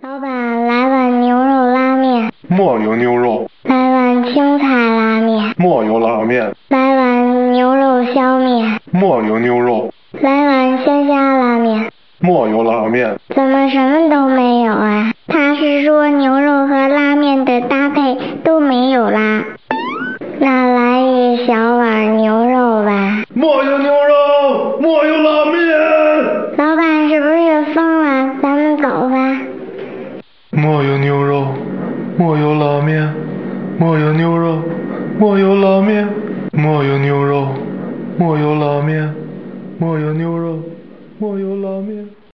老板，来碗牛肉拉面。 没有牛肉。 来碗青菜拉面。 没有拉面。 来碗牛肉削面。 没有牛肉。 来碗鲜虾拉面。 没有拉面。 怎么什么都没有啊？他是说牛肉和拉面的搭配都没有啦。那来一小碗牛肉吧。 没有牛肉，没有拉面。 老板是不是疯了？咱们走吧。 没有牛肉，没有拉面。没有牛肉，没有拉面。没有牛肉，没有拉面。没有牛肉，没有拉面。